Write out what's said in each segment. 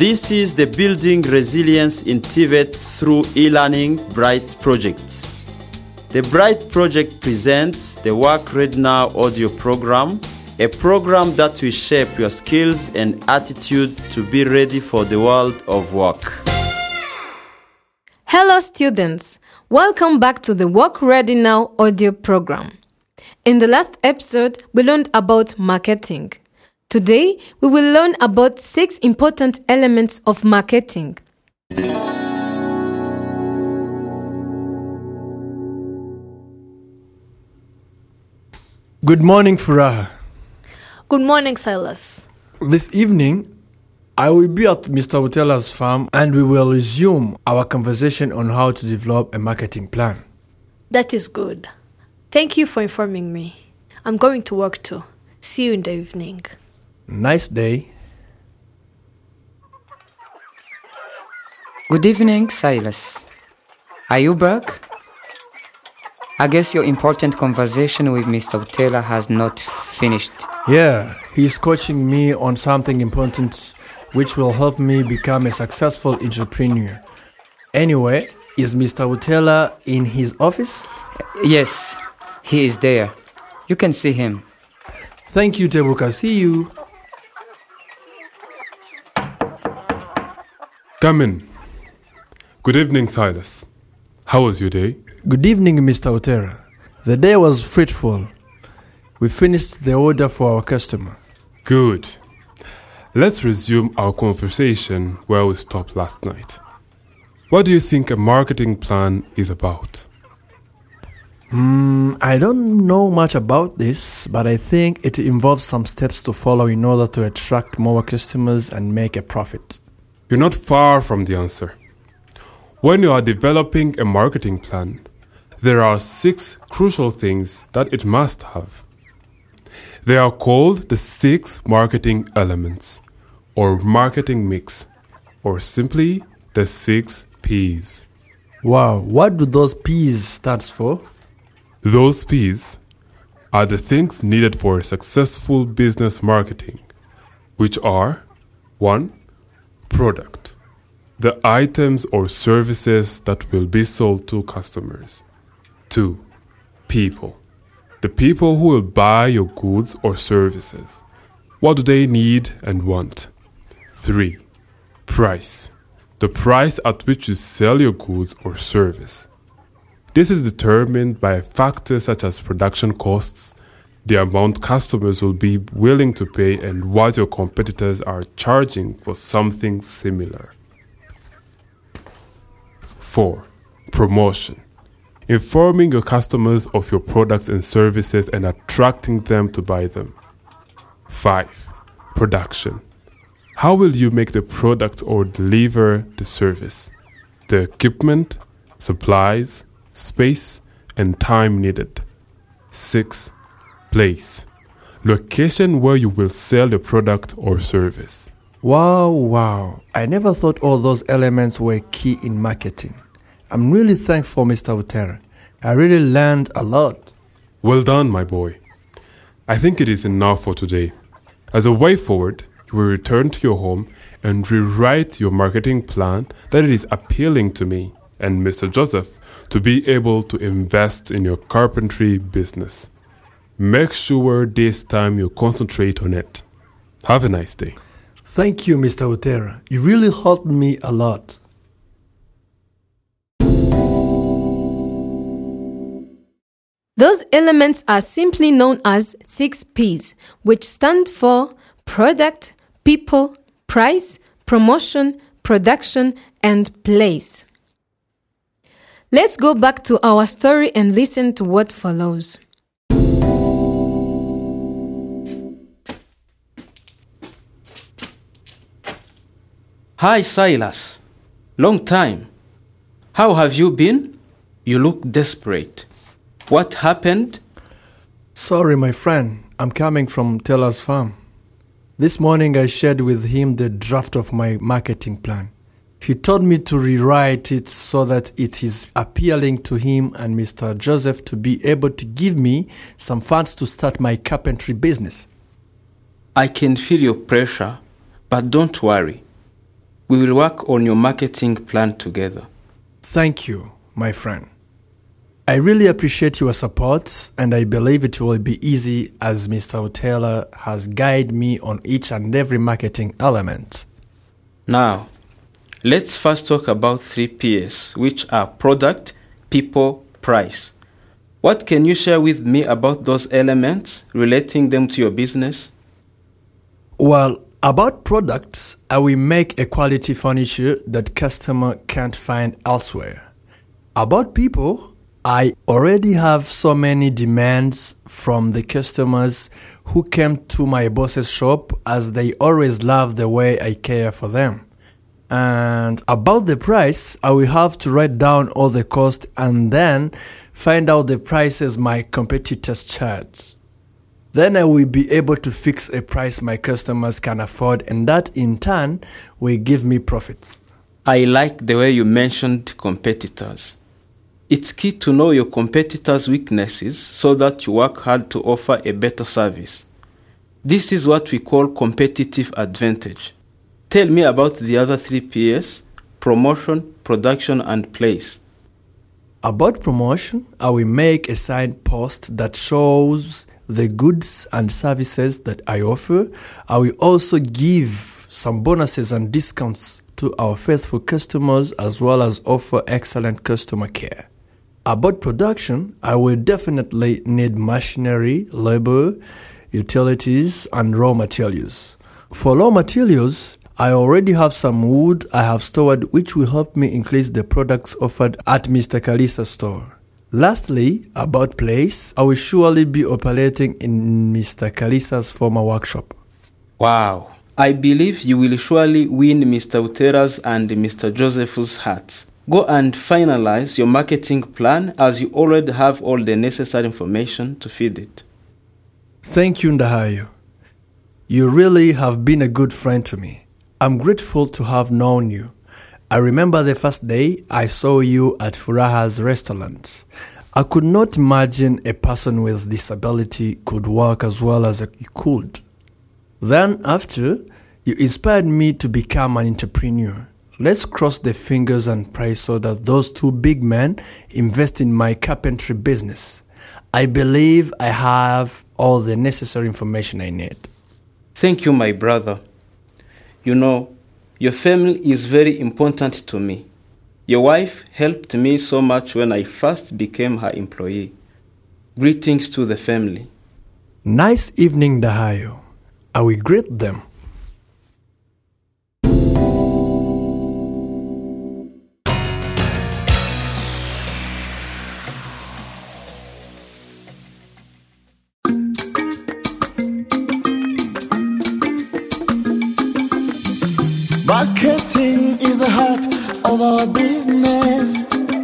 This is the Building Resilience in TVET through e-learning BRIGHT project. The BRIGHT project presents the Work Ready Now audio program, a program that will shape your skills and attitude to be ready for the world of work. Hello students, welcome back to the Work Ready Now audio program. In the last episode, we learned about marketing. Today, we will learn about 6 important elements of marketing. Good morning, Furaha. Good morning, Silas. This evening, I will be at Mr. Utela's farm and we will resume our conversation on how to develop a marketing plan. That is good. Thank you for informing me. I'm going to work too. See you in the evening. Nice day. Good evening, Silas. Are you back? I guess your important conversation with Mr. Utela has not finished. Yeah, he's coaching me on something important which will help me become a successful entrepreneur. Anyway, is Mr. Utela in his office? Yes, he is there. You can see him. Thank you, Tebuka. See you. Come in. Good evening, Silas. How was your day? Good evening, Mr. Utera. The day was fruitful. We finished the order for our customer. Good. Let's resume our conversation where we stopped last night. What do you think a marketing plan is about? I don't know much about this, but I think it involves some steps to follow in order to attract more customers and make a profit. You're not far from the answer. When you are developing a marketing plan, there are 6 crucial things that it must have. They are called the 6 marketing elements, or marketing mix, or simply the 6 P's. Wow, what do those P's stand for? Those P's are the things needed for a successful business marketing, which are 1. Product, the items or services that will be sold to customers. 2. People, the people who will buy your goods or services. What do they need and want? 3. Price, the price at which you sell your goods or service. This is determined by factors such as production costs, the amount customers will be willing to pay, and what your competitors are charging for something similar. 4. Promotion, informing your customers of your products and services and attracting them to buy them. 5. Production, how will you make the product or deliver the service, the equipment, supplies, space, and time needed. 6. Place, location where you will sell the product or service. Wow. I never thought all those elements were key in marketing. I'm really thankful, Mr. Utera. I really learned a lot. Well done, my boy. I think it is enough for today. As a way forward, you will return to your home and rewrite your marketing plan that it is appealing to me and Mr. Joseph to be able to invest in your carpentry business. Make sure this time you concentrate on it. Have a nice day. Thank you, Mr. Utera. You really helped me a lot. Those elements are simply known as 6 P's, which stand for product, people, price, promotion, production, and place. Let's go back to our story and listen to what follows. Hi, Silas. Long time. How have you been? You look desperate. What happened? Sorry, my friend. I'm coming from Teller's farm. This morning I shared with him the draft of my marketing plan. He told me to rewrite it so that it is appealing to him and Mr. Joseph to be able to give me some funds to start my carpentry business. I can feel your pressure, but don't worry. We will work on your marketing plan together. Thank you, my friend. I really appreciate your support, and I believe it will be easy as Mr. Taylor has guided me on each and every marketing element. Now, let's first talk about 3 P's, which are product, people, price. What can you share with me about those elements, relating them to your business? Well, about products, I will make a quality furniture that customer can't find elsewhere. About people, I already have so many demands from the customers who came to my boss's shop, as they always love the way I care for them. And about the price, I will have to write down all the cost and then find out the prices my competitors charge. Then I will be able to fix a price my customers can afford, and that in turn will give me profits. I like the way you mentioned competitors. It's key to know your competitors' weaknesses so that you work hard to offer a better service. This is what we call competitive advantage. Tell me about the other 3 P's: promotion, production, and place. About promotion, I will make a signpost that shows the goods and services that I offer. I will also give some bonuses and discounts to our faithful customers, as well as offer excellent customer care. About production, I will definitely need machinery, labor, utilities, and raw materials. For raw materials, I already have some wood I have stored, which will help me increase the products offered at Mr. Kalisa's store. Lastly, about place, I will surely be operating in Mr. Kalisa's former workshop. Wow! I believe you will surely win Mr. Utera's and Mr. Joseph's hearts. Go and finalize your marketing plan, as you already have all the necessary information to feed it. Thank you, Ndahayo. You really have been a good friend to me. I'm grateful to have known you. I remember the first day I saw you at Furaha's restaurant. I could not imagine a person with disability could work as well as you could. Then after, you inspired me to become an entrepreneur. Let's cross the fingers and pray so that those 2 big men invest in my carpentry business. I believe I have all the necessary information I need. Thank you, my brother. You know, your family is very important to me. Your wife helped me so much when I first became her employee. Greetings to the family. Nice evening, Ndahayo. I will greet them. Marketing is the heart of our business.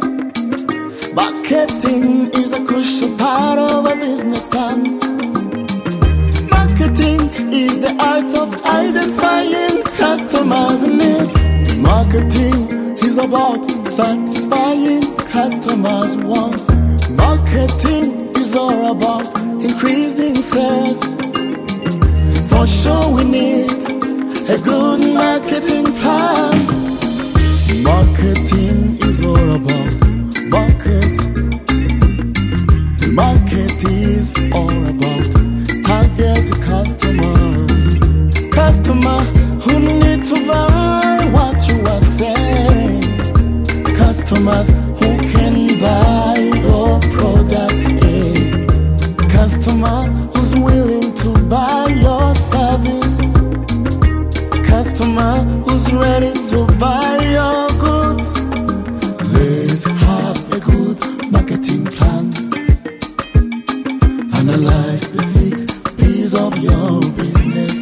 Marketing is a crucial part of a business plan. Marketing is the art of identifying customers' needs. Marketing is about satisfying customers' wants. Marketing is all about increasing sales. For sure we need a good marketing plan. Marketing is all about market. The market is all about target customers. Customer who need to buy what you are selling. Customers who can buy your product. Customer who's willing to buy your service. Customer who's ready to buy your goods. Let's have a good marketing plan. Analyze the 6 P's of your business.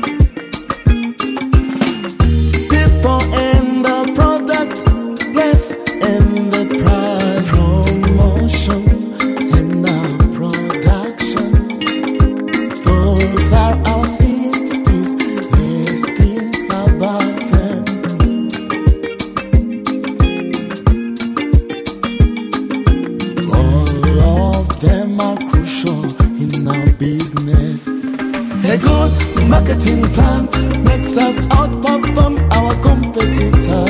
People and the product, place and the price, promotion and the production. Those are our 6 P's. Let's think about them. All of them are crucial in our business. A good marketing plan makes us outperform our competitors.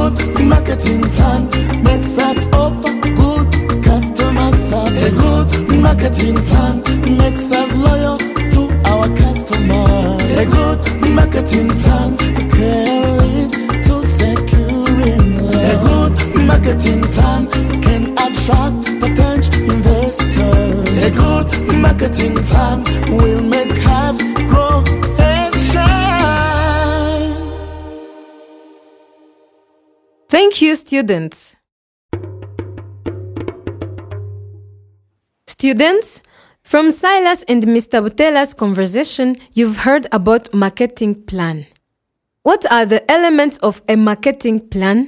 good marketing plan makes us offer good customer service. A good marketing plan makes us loyal to our customers. A good marketing plan can lead to securing love. A good marketing plan can attract potential investors. A good marketing plan will make us grow and shine. Thank you, students. Students, from Silas and Mr. Butela's conversation, you've heard about marketing plan. What are the elements of a marketing plan?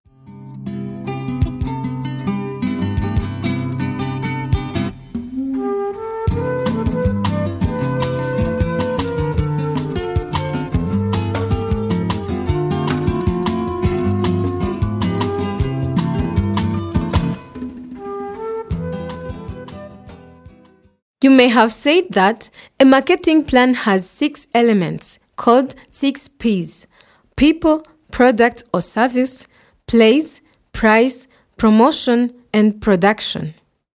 You may have said that a marketing plan has 6 elements called 6 P's: people, product or service, place, price, promotion, and production.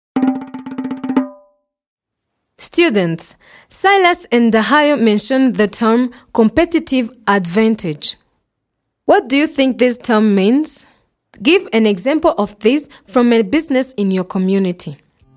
Students, Silas and Dahayo mentioned the term competitive advantage. What do you think this term means? Give an example of this from a business in your community.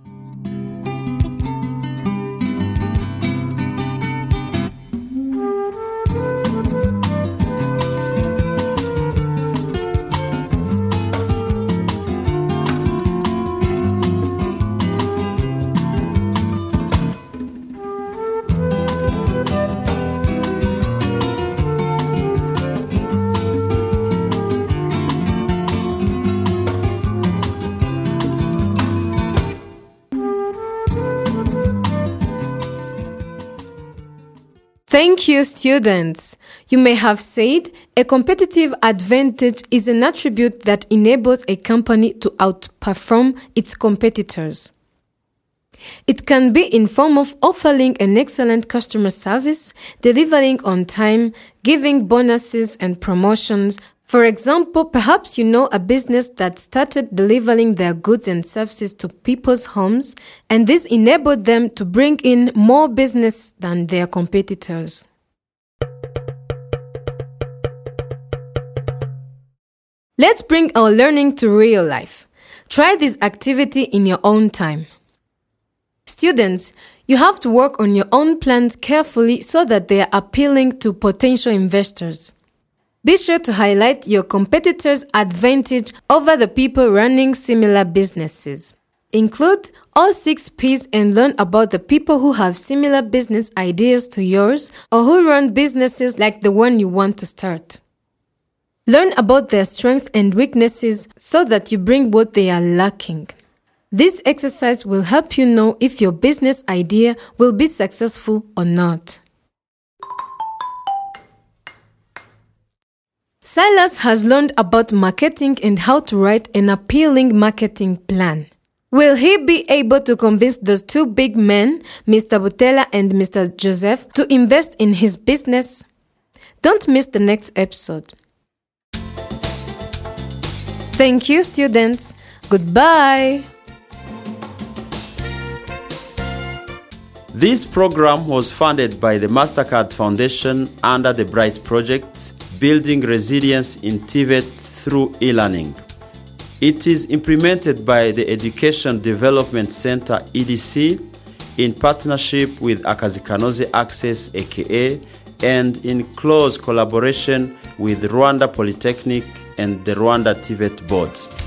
Thank you, students. You may have said a competitive advantage is an attribute that enables a company to outperform its competitors. It can be in form of offering an excellent customer service, delivering on time, giving bonuses and promotions. For example, perhaps you know a business that started delivering their goods and services to people's homes, and this enabled them to bring in more business than their competitors. Let's bring our learning to real life. Try this activity in your own time. Students, you have to work on your own plans carefully so that they are appealing to potential investors. Be sure to highlight your competitors' advantage over the people running similar businesses. Include all 6 P's and learn about the people who have similar business ideas to yours or who run businesses like the one you want to start. Learn about their strengths and weaknesses so that you bring what they are lacking. This exercise will help you know if your business idea will be successful or not. Silas has learned about marketing and how to write an appealing marketing plan. Will he be able to convince those 2 big men, Mr. Butela and Mr. Joseph, to invest in his business? Don't miss the next episode. Thank you, students. Goodbye. This program was funded by the MasterCard Foundation under the BRIGHT project, Building Resilience in TVET through e-learning. It is implemented by the Education Development Center EDC in partnership with Akazikanoze Access aka and in close collaboration with Rwanda Polytechnic and the Rwanda TVET Board.